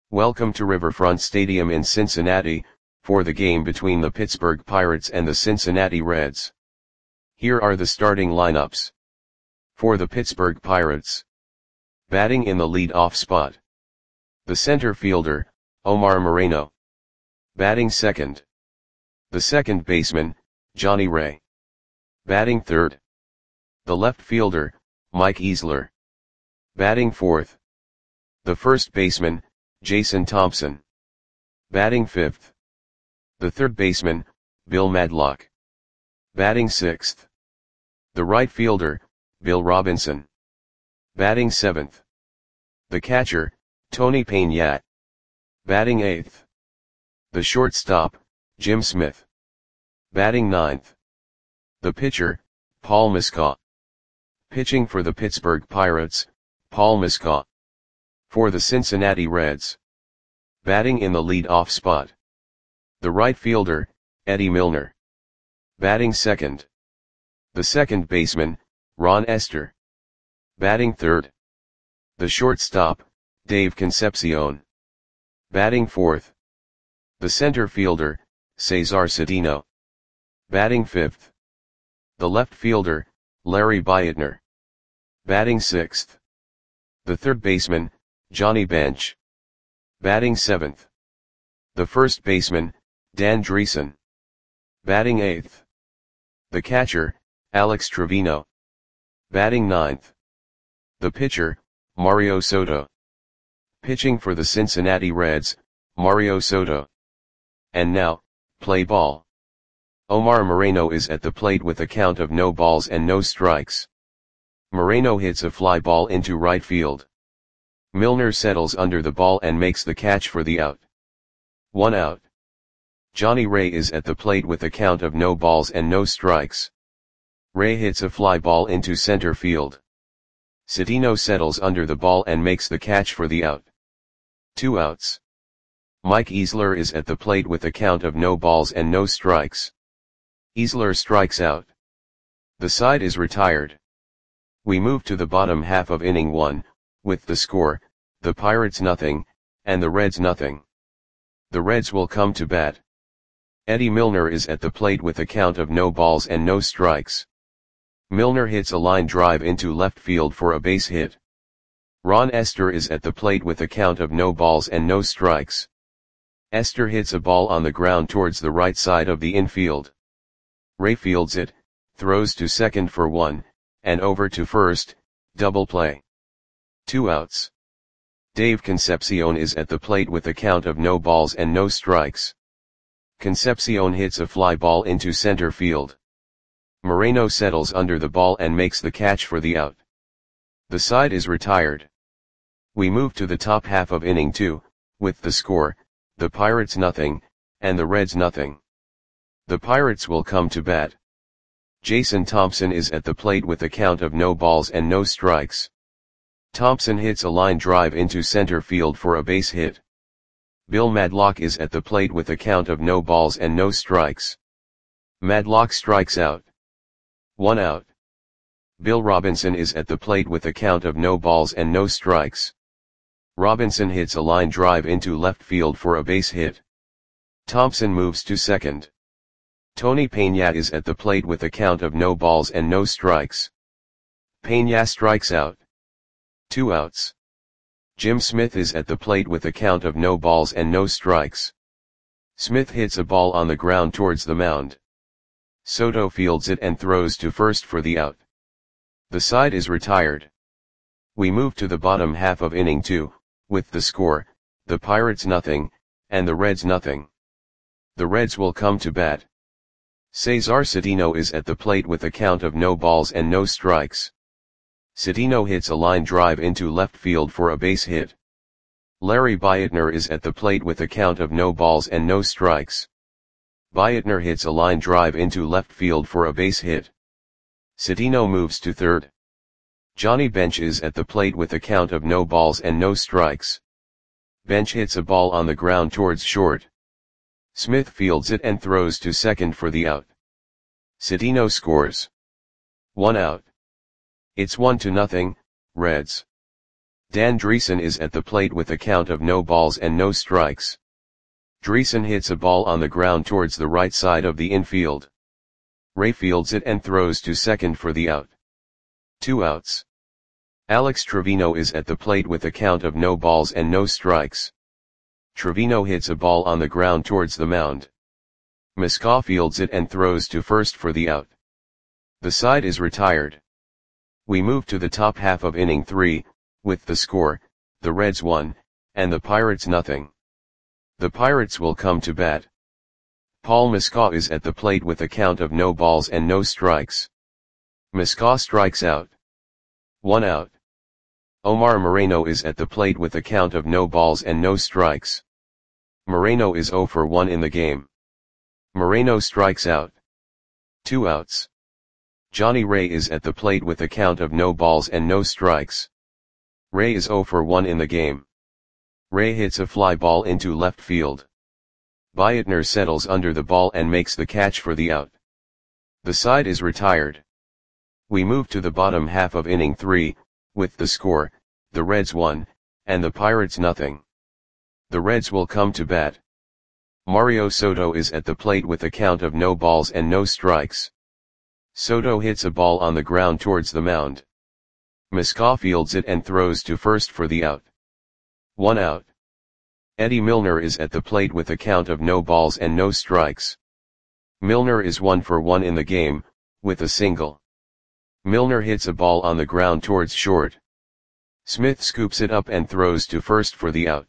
Welcome to Riverfront Stadium in Cincinnati, for the game between the Pittsburgh Pirates and the Cincinnati Reds. Here are the starting lineups. For the Pittsburgh Pirates. Batting in the lead-off spot. The center fielder, Omar Moreno. Batting second. The second baseman, Johnny Ray. Batting third. The left fielder, Mike Easler. Batting fourth. The first baseman, Jason Thompson. Batting fifth. The third baseman, Bill Madlock. Batting sixth. The right fielder, Bill Robinson. Batting seventh. The catcher, Tony Peña. Batting eighth. The shortstop, Jim Smith. Batting ninth. The pitcher, Paul Muscat. Pitching for the Pittsburgh Pirates, Paul Muscat. For the Cincinnati Reds. Batting in the lead-off spot. The right fielder, Eddie Milner. Batting second. The second baseman, Ron Estes. Batting third. The shortstop, Dave Concepcion. Batting fourth. The center fielder, Cesar Cedeno. Batting fifth. The left fielder, Larry Beitner. Batting sixth. The third baseman, Johnny Bench. Batting seventh. The first baseman, Dan Driessen. Batting eighth. The catcher, Alex Trevino. Batting ninth. The pitcher, Mario Soto. Pitching for the Cincinnati Reds, Mario Soto. And now, play ball. Omar Moreno is at the plate with a count of no balls and no strikes. Moreno hits a fly ball into right field. Milner settles under the ball and makes the catch for the out. 1 out. Johnny Ray is at the plate with a count of no balls and no strikes. Ray hits a fly ball into center field. Cedeno settles under the ball and makes the catch for the out. 2 outs. Mike Easler is at the plate with a count of no balls and no strikes. Easler strikes out. The side is retired. We move to the bottom half of inning 1, with the score, the Pirates nothing, and the Reds nothing. The Reds will come to bat. Eddie Milner is at the plate with a count of no balls and no strikes. Milner hits a line drive into left field for a base hit. Ron Estes is at the plate with a count of no balls and no strikes. Estes hits a ball on the ground towards the right side of the infield. Ray fields it, throws to second for 1, and over to first, double play. 2 outs. Dave Concepcion is at the plate with a count of no balls and no strikes. Concepcion hits a fly ball into center field. Moreno settles under the ball and makes the catch for the out. The side is retired. We move to the top half of inning 2, with the score, the Pirates nothing, and the Reds nothing. The Pirates will come to bat. Jason Thompson is at the plate with a count of no balls and no strikes. Thompson hits a line drive into center field for a base hit. Bill Madlock is at the plate with a count of no balls and no strikes. Madlock strikes out. 1 out. Bill Robinson is at the plate with a count of no balls and no strikes. Robinson hits a line drive into left field for a base hit. Thompson moves to second. Tony Peña is at the plate with a count of no balls and no strikes. Peña strikes out. 2 outs. Jim Smith is at the plate with a count of no balls and no strikes. Smith hits a ball on the ground towards the mound. Soto fields it and throws to first for the out. The side is retired. We move to the bottom half of inning 2, with the score, the Pirates nothing, and the Reds nothing. The Reds will come to bat. Cesar Cedeno is at the plate with a count of no balls and no strikes. Cedeno hits a line drive into left field for a base hit. Larry Beitner is at the plate with a count of no balls and no strikes. Beitner hits a line drive into left field for a base hit. Cedeno moves to third. Johnny Bench is at the plate with a count of no balls and no strikes. Bench hits a ball on the ground towards short. Smith fields it and throws to second for the out. Cedeno scores. 1 out. It's 1-0, Reds. Dan Dreesen is at the plate with a count of no balls and no strikes. Dreesen hits a ball on the ground towards the right side of the infield. Ray fields it and throws to second for the out. 2 outs. Alex Trevino is at the plate with a count of no balls and no strikes. Trevino hits a ball on the ground towards the mound. Miska fields it and throws to first for the out. The side is retired. We move to the top half of inning 3, with the score, the Reds 1, and the Pirates nothing. The Pirates will come to bat. Paul Miska is at the plate with a count of no balls and no strikes. Miska strikes out. 1 out. Omar Moreno is at the plate with a count of no balls and no strikes. Moreno is 0 for 1 in the game. Moreno strikes out. 2 outs. Johnny Ray is at the plate with a count of no balls and no strikes. Ray is 0 for 1 in the game. Ray hits a fly ball into left field. Beitner settles under the ball and makes the catch for the out. The side is retired. We move to the bottom half of inning 3, with the score, the Reds 1, and the Pirates nothing. The Reds will come to bat. Mario Soto is at the plate with a count of no balls and no strikes. Soto hits a ball on the ground towards the mound. Miska fields it and throws to first for the out. 1 out. Eddie Milner is at the plate with a count of no balls and no strikes. Milner is 1 for 1 in the game, with a single. Milner hits a ball on the ground towards short. Smith scoops it up and throws to first for the out.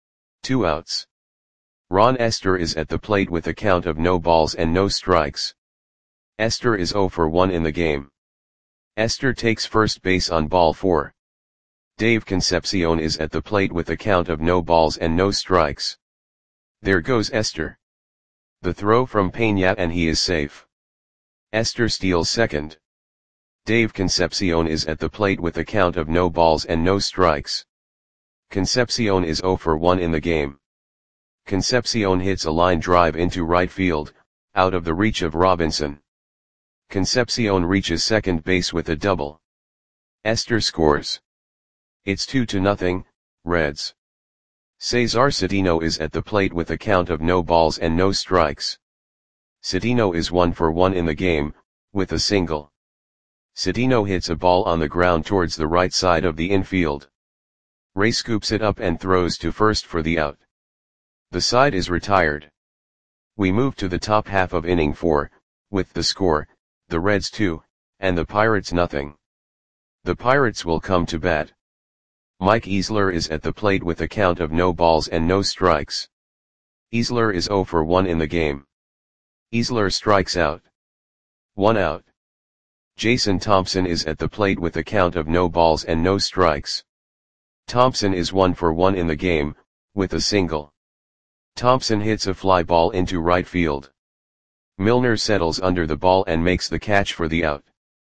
2 outs. Ron Esther is at the plate with a count of no balls and no strikes. Esther is 0 for 1 in the game. Esther takes first base on ball 4. Dave Concepcion is at the plate with a count of no balls and no strikes. There goes Esther. The throw from Peña and he is safe. Esther steals second. Dave Concepcion is at the plate with a count of no balls and no strikes. Concepcion is 0 for 1 in the game. Concepcion hits a line drive into right field, out of the reach of Robinson. Concepcion reaches second base with a double. Esther scores. It's 2-0, Reds. Cesar Cedeno is at the plate with a count of no balls and no strikes. Cedeno is 1 for 1 in the game, with a single. Cedeno hits a ball on the ground towards the right side of the infield. Ray scoops it up and throws to first for the out. The side is retired. We move to the top half of inning 4, with the score, the Reds 2, and the Pirates nothing. The Pirates will come to bat. Mike Easler is at the plate with a count of no balls and no strikes. Easler is 0 for 1 in the game. Easler strikes out. 1 out. Jason Thompson is at the plate with a count of no balls and no strikes. Thompson is 1 for 1 in the game, with a single. Thompson hits a fly ball into right field. Milner settles under the ball and makes the catch for the out.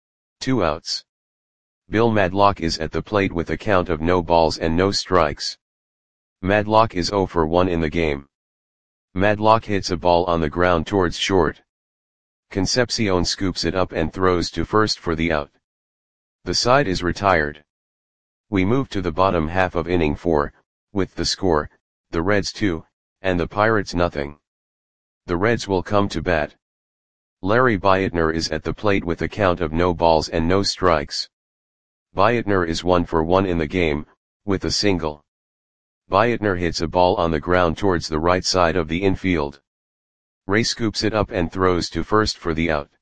2 outs. Bill Madlock is at the plate with a count of no balls and no strikes. Madlock is 0 for 1 in the game. Madlock hits a ball on the ground towards short. Concepcion scoops it up and throws to first for the out. The side is retired. We move to the bottom half of inning 4, with the score, the Reds 2, and the Pirates nothing. The Reds will come to bat. Larry Beitner is at the plate with a count of no balls and no strikes. Beitner is 1 for 1 in the game, with a single. Beitner hits a ball on the ground towards the right side of the infield. Ray scoops it up and throws to first for the out.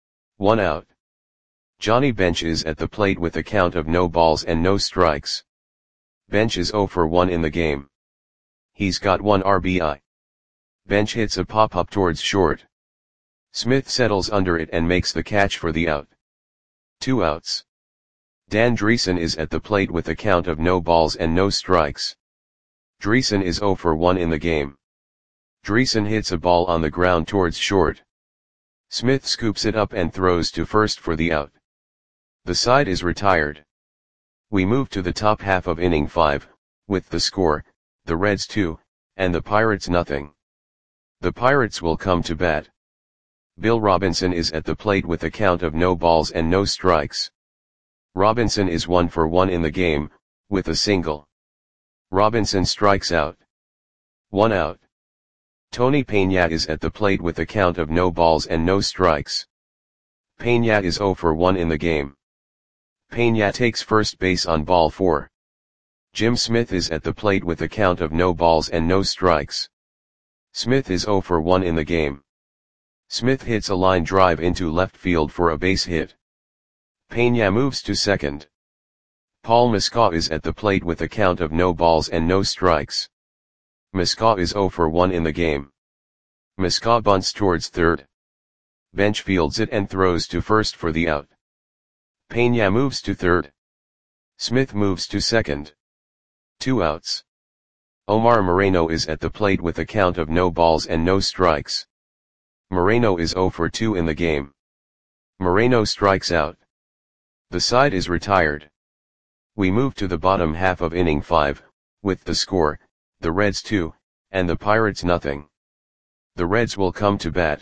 1 out. Johnny Bench is at the plate with a count of no balls and no strikes. Bench is 0 for 1 in the game. He's got 1 RBI. Bench hits a pop-up towards short. Smith settles under it and makes the catch for the out. 2 outs. Dan Dreesen is at the plate with a count of no balls and no strikes. Dreesen is 0 for 1 in the game. Dreesen hits a ball on the ground towards short. Smith scoops it up and throws to first for the out. The side is retired. We move to the top half of inning 5, with the score, the Reds 2, and the Pirates nothing. The Pirates will come to bat. Bill Robinson is at the plate with a count of no balls and no strikes. Robinson is 1 for 1 in the game, with a single. Robinson strikes out. 1 out. Tony Peña is at the plate with a count of no balls and no strikes. Peña is 0 for 1 in the game. Peña takes first base on ball 4. Jim Smith is at the plate with a count of no balls and no strikes. Smith is 0 for 1 in the game. Smith hits a line drive into left field for a base hit. Peña moves to second. Paul Muscat is at the plate with a count of no balls and no strikes. Muscat is 0 for 1 in the game. Muscat bunts towards third. Bench fields it and throws to first for the out. Peña moves to third. Smith moves to second. 2 outs. Omar Moreno is at the plate with a count of no balls and no strikes. Moreno is 0 for 2 in the game. Moreno strikes out. The side is retired. We move to the bottom half of inning 5, with the score, the Reds 2, and the Pirates nothing. The Reds will come to bat.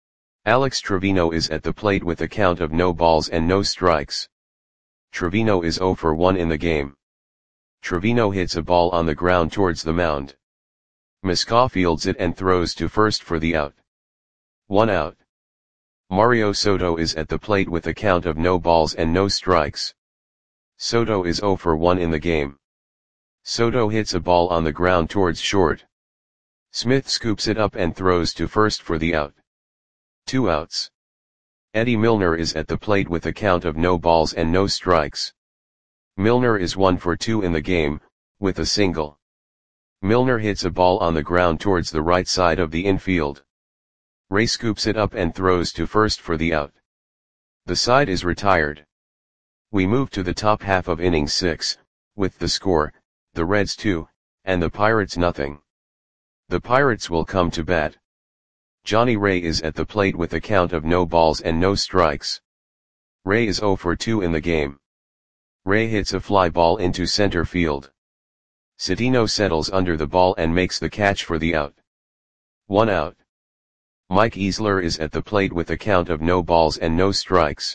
Alex Trevino is at the plate with a count of no balls and no strikes. Trevino is 0 for 1 in the game. Trevino hits a ball on the ground towards the mound. Muscat fields it and throws to first for the out. 1 out. Mario Soto is at the plate with a count of no balls and no strikes. Soto is 0 for 1 in the game. Soto hits a ball on the ground towards short. Smith scoops it up and throws to first for the out. 2 outs. Eddie Milner is at the plate with a count of no balls and no strikes. Milner is 1 for 2 in the game, with a single. Milner hits a ball on the ground towards the right side of the infield. Ray scoops it up and throws to first for the out. The side is retired. We move to the top half of inning 6, with the score, the Reds 2, and the Pirates nothing. The Pirates will come to bat. Johnny Ray is at the plate with a count of no balls and no strikes. Ray is 0 for 2 in the game. Ray hits a fly ball into center field. Cedeno settles under the ball and makes the catch for the out. 1 out. Mike Easler is at the plate with a count of no balls and no strikes.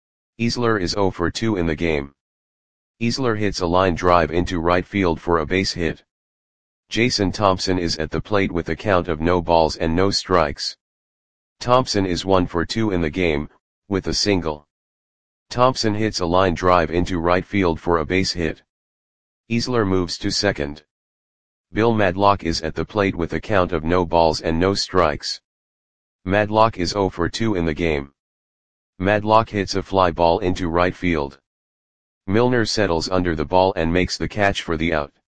Easler is 0 for 2 in the game. Easler hits a line drive into right field for a base hit. Jason Thompson is at the plate with a count of no balls and no strikes. Thompson is 1 for 2 in the game, with a single. Thompson hits a line drive into right field for a base hit. Easler moves to second. Bill Madlock is at the plate with a count of no balls and no strikes. Madlock is 0 for 2 in the game. Madlock hits a fly ball into right field. Milner settles under the ball and makes the catch for the out.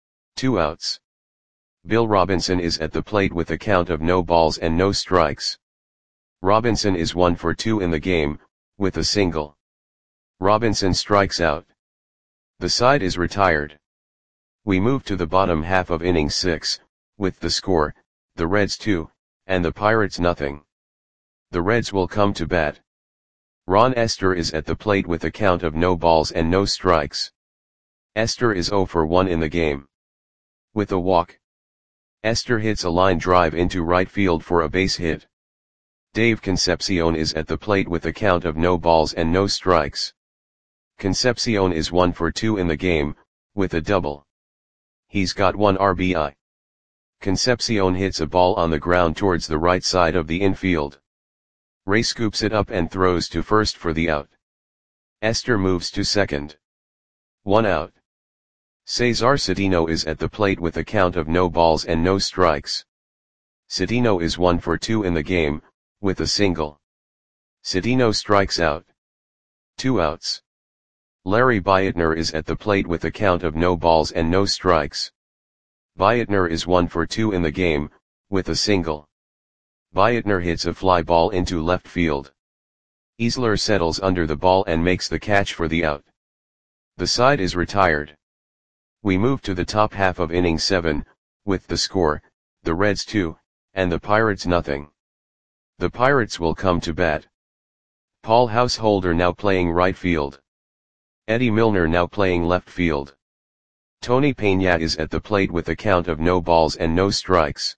2 outs. Bill Robinson is at the plate with a count of no balls and no strikes. Robinson is 1 for 2 in the game, with a single. Robinson strikes out. The side is retired. We move to the bottom half of inning 6, with the score, the Reds 2, and the Pirates nothing. The Reds will come to bat. Ron Esther is at the plate with a count of no balls and no strikes. Esther is 0 for 1 in the game. With a walk. Esther hits a line drive into right field for a base hit. Dave Concepcion is at the plate with a count of no balls and no strikes. Concepcion is 1 for 2 in the game, with a double. He's got 1 RBI. Concepcion hits a ball on the ground towards the right side of the infield. Ray scoops it up and throws to first for the out. Esther moves to second. 1 out. Cesar Cedeno is at the plate with a count of no balls and no strikes. Cedeno is 1 for 2 in the game, with a single. Cedeno strikes out. 2 outs. Larry Bietner is at the plate with a count of no balls and no strikes. Bietner is 1 for 2 in the game, with a single. Bietner hits a fly ball into left field. Easler settles under the ball and makes the catch for the out. The side is retired. We move to the top half of inning 7, with the score, the Reds 2, and the Pirates nothing. The Pirates will come to bat. Paul Householder now playing right field. Eddie Milner now playing left field. Tony Peña is at the plate with a count of no balls and no strikes.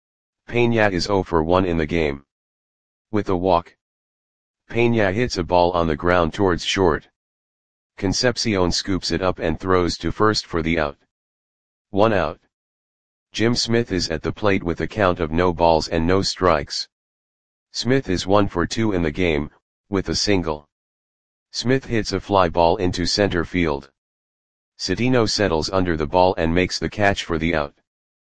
Peña is 0 for 1 in the game. With a walk. Peña hits a ball on the ground towards short. Concepcion scoops it up and throws to first for the out. 1 out. Jim Smith is at the plate with a count of no balls and no strikes. Smith is 1 for 2 in the game, with a single. Smith hits a fly ball into center field. Cedeno settles under the ball and makes the catch for the out.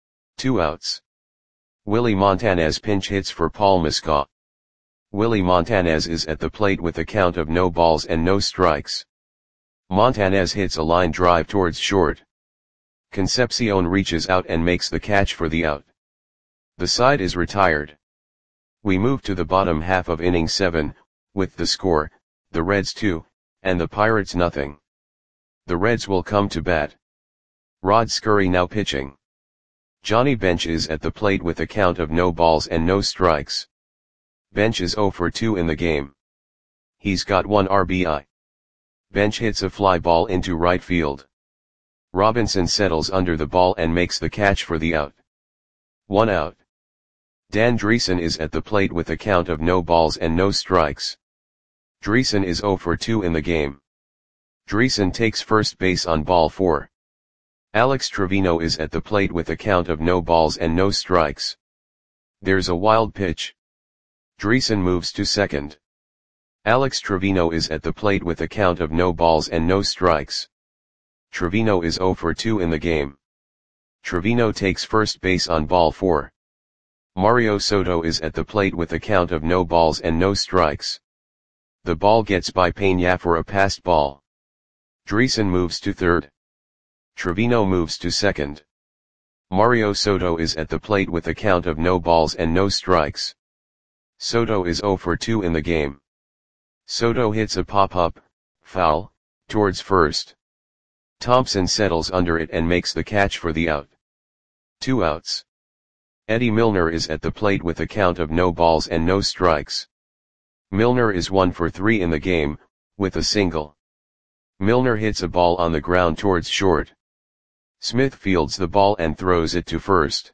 2 outs. Willie Montanez pinch hits for Paul Muscat. Willie Montanez is at the plate with a count of no balls and no strikes. Montanez hits a line drive towards short. Concepcion reaches out and makes the catch for the out. The side is retired. We move to the bottom half of inning 7, with the score, the Reds 2, and the Pirates nothing. The Reds will come to bat. Rod Scurry now pitching. Johnny Bench is at the plate with a count of no balls and no strikes. Bench is 0 for 2 in the game. He's got 1 RBI. Bench hits a fly ball into right field. Robinson settles under the ball and makes the catch for the out. 1 out. Dan Dreesen is at the plate with a count of no balls and no strikes. Dreesen is 0 for 2 in the game. Dreesen takes first base on ball 4. Alex Trevino is at the plate with a count of no balls and no strikes. There's a wild pitch. Dreesen moves to second. Alex Trevino is at the plate with a count of no balls and no strikes. Trevino is 0 for 2 in the game. Trevino takes first base on ball 4. Mario Soto is at the plate with a count of no balls and no strikes. The ball gets by Peña for a passed ball. Dreesen moves to third. Trevino moves to second. Mario Soto is at the plate with a count of no balls and no strikes. Soto is 0 for 2 in the game. Soto hits a pop-up, foul, towards first. Thompson settles under it and makes the catch for the out. 2 outs. Eddie Milner is at the plate with a count of no balls and no strikes. Milner is 1 for 3 in the game, with a single. Milner hits a ball on the ground towards short. Smith fields the ball and throws it to first.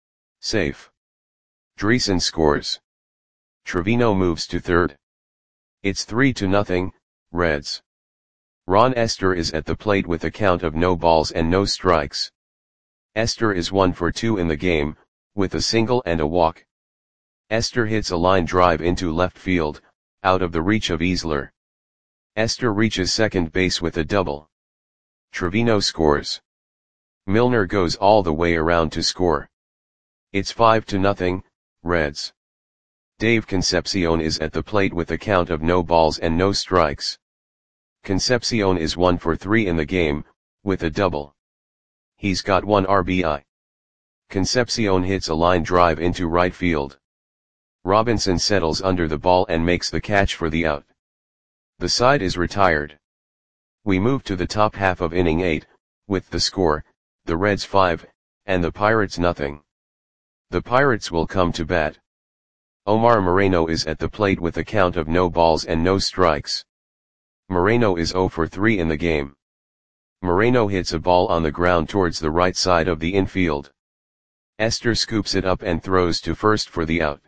Safe. Dreesen scores. Trevino moves to third. It's 3-0, Reds. Ron Esther is at the plate with a count of no balls and no strikes. Esther is 1 for 2 in the game, with a single and a walk. Esther hits a line drive into left field, out of the reach of Easler. Esther reaches second base with a double. Trevino scores. Milner goes all the way around to score. It's 5-0, Reds. Dave Concepcion is at the plate with a count of no balls and no strikes. Concepcion is 1 for 3 in the game, with a double. He's got 1 RBI. Concepcion hits a line drive into right field. Robinson settles under the ball and makes the catch for the out. The side is retired. We move to the top half of inning 8, with the score, the Reds 5, and the Pirates nothing. The Pirates will come to bat. Omar Moreno is at the plate with a count of no balls and no strikes. Moreno is 0 for 3 in the game. Moreno hits a ball on the ground towards the right side of the infield. Esther scoops it up and throws to first for the out.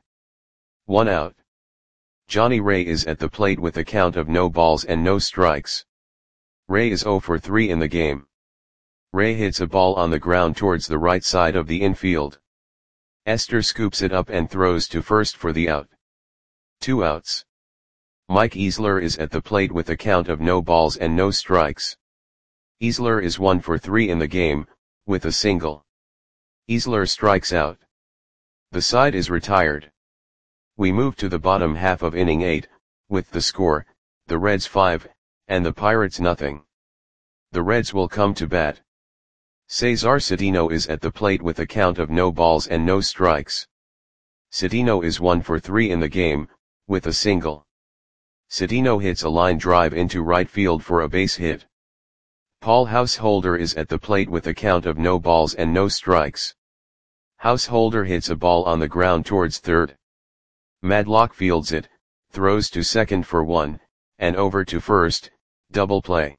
1 out. Johnny Ray is at the plate with a count of no balls and no strikes. Ray is 0 for 3 in the game. Ray hits a ball on the ground towards the right side of the infield. Esther scoops it up and throws to first for the out. 2 outs. Mike Easler is at the plate with a count of no balls and no strikes. Easler is 1 for 3 in the game, with a single. Easler strikes out. The side is retired. We move to the bottom half of inning 8, with the score, the Reds 5, and the Pirates nothing. The Reds will come to bat. Cesar Cedeno is at the plate with a count of no balls and no strikes. Cedeno is 1 for 3 in the game, with a single. Cedeno hits a line drive into right field for a base hit. Paul Householder is at the plate with a count of no balls and no strikes. Householder hits a ball on the ground towards third. Madlock fields it, throws to second for 1, and over to first, double play.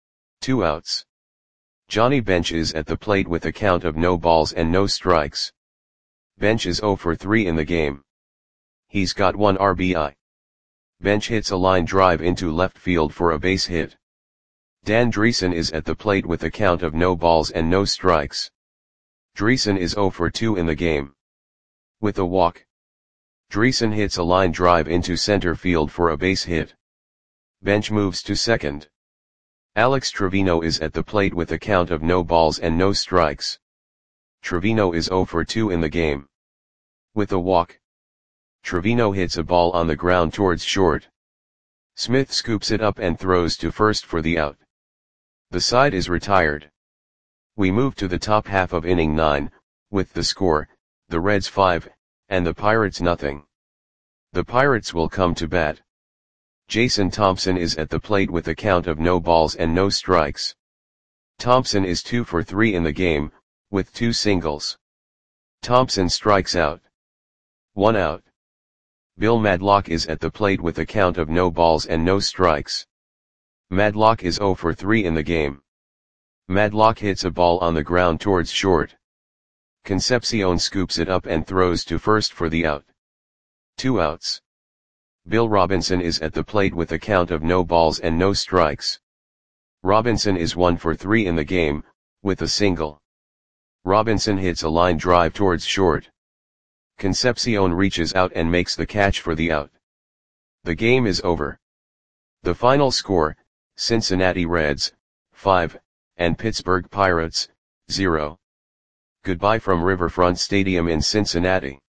2 outs. Johnny Bench is at the plate with a count of no balls and no strikes. Bench is 0 for 3 in the game. He's got 1 RBI. Bench hits a line drive into left field for a base hit. Dan Driessen is at the plate with a count of no balls and no strikes. Driessen is 0 for 2 in the game. With a walk. Driessen hits a line drive into center field for a base hit. Bench moves to second. Alex Trevino is at the plate with a count of no balls and no strikes. Trevino is 0 for 2 in the game. With a walk. Trevino hits a ball on the ground towards short. Smith scoops it up and throws to first for the out. The side is retired. We move to the top half of inning 9, with the score, the Reds 5, and the Pirates nothing. The Pirates will come to bat. Jason Thompson is at the plate with a count of no balls and no strikes. Thompson is 2 for 3 in the game, with 2 singles. Thompson strikes out. 1 out. Bill Madlock is at the plate with a count of no balls and no strikes. Madlock is 0 for 3 in the game. Madlock hits a ball on the ground towards short. Concepcion scoops it up and throws to first for the out. 2 outs. Bill Robinson is at the plate with a count of no balls and no strikes. Robinson is 1 for 3 in the game, with a single. Robinson hits a line drive towards short. Concepcion reaches out and makes the catch for the out. The game is over. The final score, Cincinnati Reds, 5, and Pittsburgh Pirates, 0. Goodbye from Riverfront Stadium in Cincinnati.